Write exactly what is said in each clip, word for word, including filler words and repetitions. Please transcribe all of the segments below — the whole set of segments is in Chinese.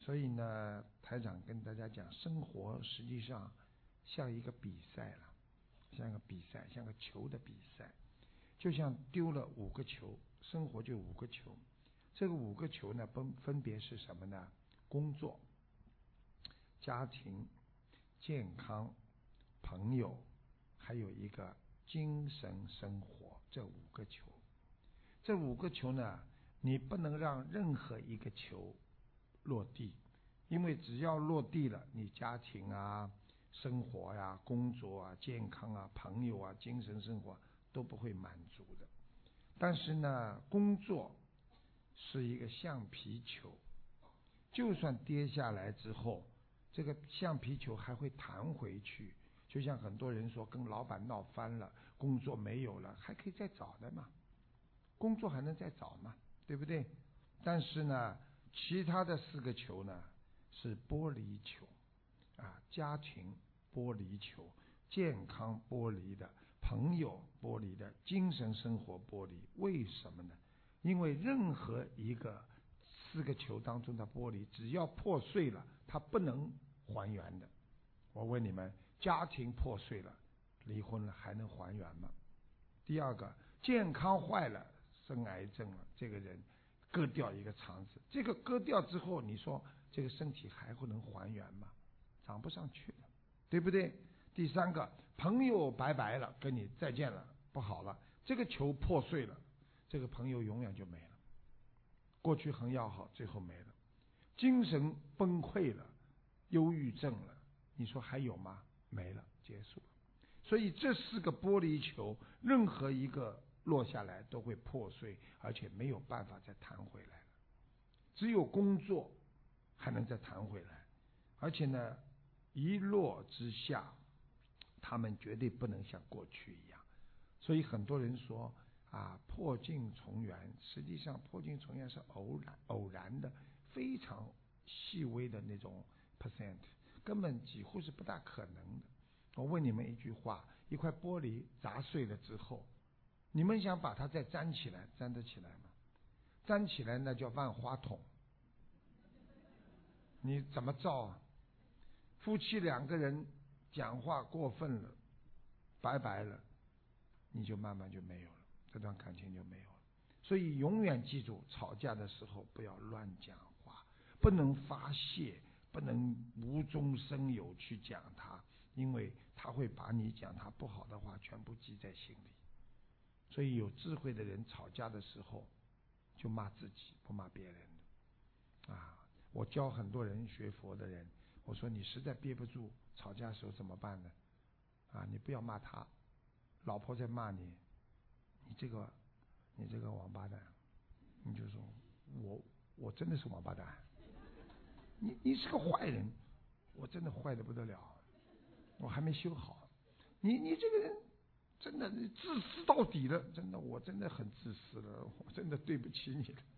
所以呢，台长跟大家讲，生活实际上像一个比赛了，像个比赛，像个球的比赛，就像丢了五个球，生活就五个球。这个五个球呢，分分别是什么呢？工作、家庭、健康、朋友，还有一个精神生活，这五个球。这五个球呢，你不能让任何一个球落地，因为只要落地了，你家庭啊、生活呀、啊、工作啊、健康啊、朋友啊、精神生活都不会满足的。但是呢，工作是一个橡皮球，就算跌下来之后，这个橡皮球还会弹回去。就像很多人说，跟老板闹翻了，工作没有了，还可以再找的嘛，工作还能再找嘛，对不对？但是呢，其他的四个球呢是玻璃球啊，家庭玻璃球，健康玻璃的，朋友玻璃的，精神生活玻璃。为什么呢？因为任何一个四个球当中的玻璃，只要破碎了，它不能还原的。我问你们，家庭破碎了，离婚了，还能还原吗？第二个，健康坏了，生癌症了，这个人割掉一个肠子，这个割掉之后，你说这个身体还会能还原吗？长不上去了，对不对？第三个，朋友拜拜了，跟你再见了，不好了，这个球破碎了，这个朋友永远就没了。过去很要好，最后没了。精神崩溃了，忧郁症了，你说还有吗？没了，结束了。所以这四个玻璃球，任何一个落下来都会破碎，而且没有办法再弹回来了。只有工作还能再弹回来，而且呢，一落之下，他们绝对不能像过去一样。所以很多人说啊，破镜重圆，实际上破镜重圆是偶然偶然的，非常细微的那种 percent， 根本几乎是不大可能的。我问你们一句话，一块玻璃砸碎了之后，你们想把它再粘起来，粘得起来吗？粘起来那叫万花筒，你怎么造啊？夫妻两个人讲话过分了，拜拜了，你就慢慢就没有了，这段感情就没有了。所以永远记住，吵架的时候不要乱讲话，不能发泄，不能无中生有去讲他，因为他会把你讲他不好的话全部记在心里。所以有智慧的人吵架的时候就骂自己，不骂别人的啊。我教很多人学佛的人，我说你实在憋不住，吵架的时候怎么办呢？啊，你不要骂他，老婆在骂你，你这个你这个王八蛋，你就说我我真的是王八蛋，你你是个坏人，我真的坏得不得了，我还没修好，你你这个人真的自私到底了，真的我真的很自私了，我真的对不起你了。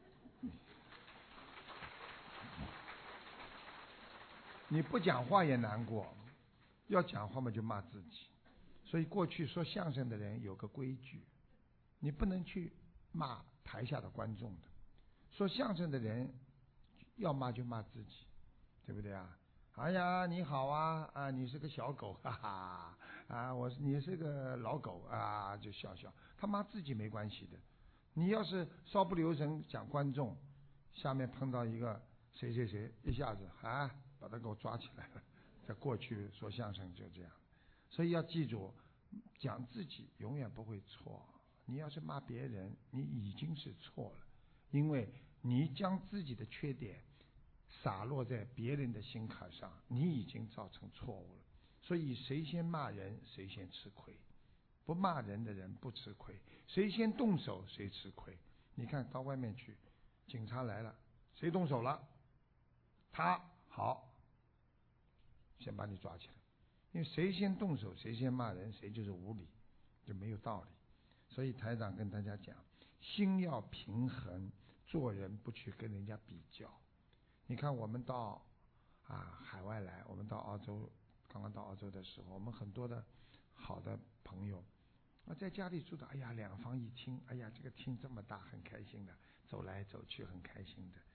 你不讲话也难过，要讲话嘛就骂自己。所以过去说相声的人有个规矩，你不能去骂台下的观众的。说相声的人要骂就骂自己，对不对啊？哎呀，你好啊，啊，你是个小狗，哈哈，啊，我你是个老狗啊，就笑笑。他骂自己没关系的。你要是稍不留神讲观众，下面碰到一个谁谁谁，一下子啊，把他给我抓起来了。在过去说相声就这样，所以要记住，讲自己永远不会错。你要是骂别人，你已经是错了，因为你将自己的缺点洒落在别人的心坎上，你已经造成错误了。所以谁先骂人，谁先吃亏。不骂人的人不吃亏，谁先动手谁吃亏。你看到外面去，警察来了，谁动手了？他好，先把你抓起来。因为谁先动手，谁先骂人，谁就是无理，就没有道理。所以台长跟大家讲，心要平衡，做人不去跟人家比较。你看我们到啊海外来，我们到澳洲，刚刚到澳洲的时候，我们很多的好的朋友啊，在家里住的，哎呀，两房一厅，哎呀，这个厅这么大，很开心的，走来走去很开心的。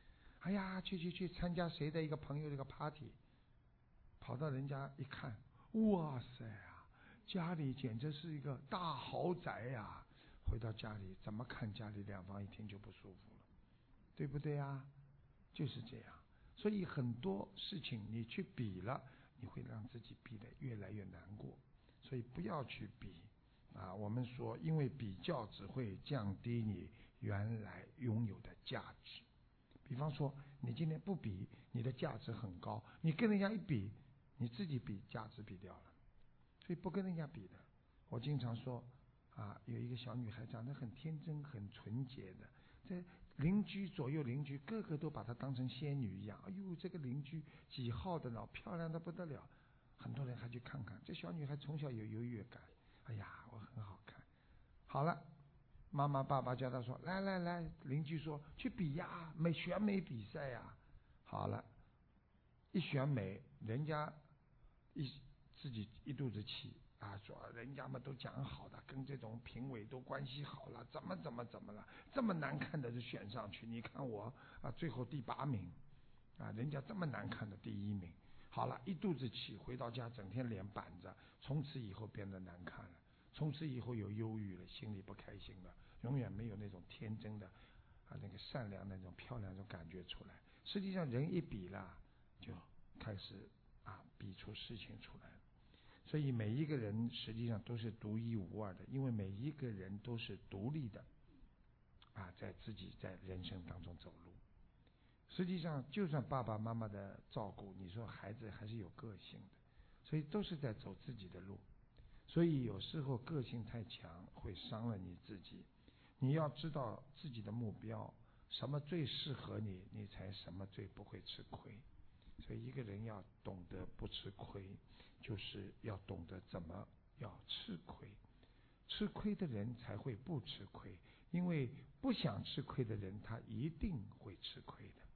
哎呀，去去去参加谁的一个朋友的一个 party， 跑到人家一看，哇塞啊，家里简直是一个大豪宅呀、啊！回到家里怎么看家里两房一厅就不舒服了，对不对啊？就是这样。所以很多事情你去比了，你会让自己比得越来越难过。所以不要去比啊！我们说，因为比较只会降低你原来拥有的价值。比方说，你今天不比，你的价值很高；你跟人家一比，你自己比价值比掉了。所以不跟人家比的。我经常说啊，有一个小女孩长得很天真、很纯洁的，在邻居左右邻居个个都把她当成仙女一样。哎呦，这个邻居几号的呢？漂亮的不得了。很多人还去看看，这小女孩从小有优越感。哎呀，我很好看。好了，妈妈爸爸叫她说，来来来，邻居说去比呀，美选美比赛呀。好了，一选美，人家一自己一肚子气啊，说人家们都讲好的，跟这种评委都关系好了，怎么怎么怎么了，这么难看的就选上去，你看我啊，最后第八名啊，人家这么难看的第一名。好了，一肚子气，回到家整天脸板着，从此以后变得难看了，从此以后有忧郁了，心里不开心了，永远没有那种天真的啊那个善良的那种漂亮的那种感觉出来。实际上人一比了，就开始啊比出事情出来了。所以每一个人实际上都是独一无二的，因为每一个人都是独立的啊，在自己在人生当中走路。实际上就算爸爸妈妈的照顾，你说孩子还是有个性的，所以都是在走自己的路。所以有时候个性太强会伤了你自己，你要知道自己的目标，什么最适合你，你才什么最不会吃亏。所以一个人要懂得不吃亏，就是要懂得怎么要吃亏。吃亏的人才会不吃亏，因为不想吃亏的人他一定会吃亏的。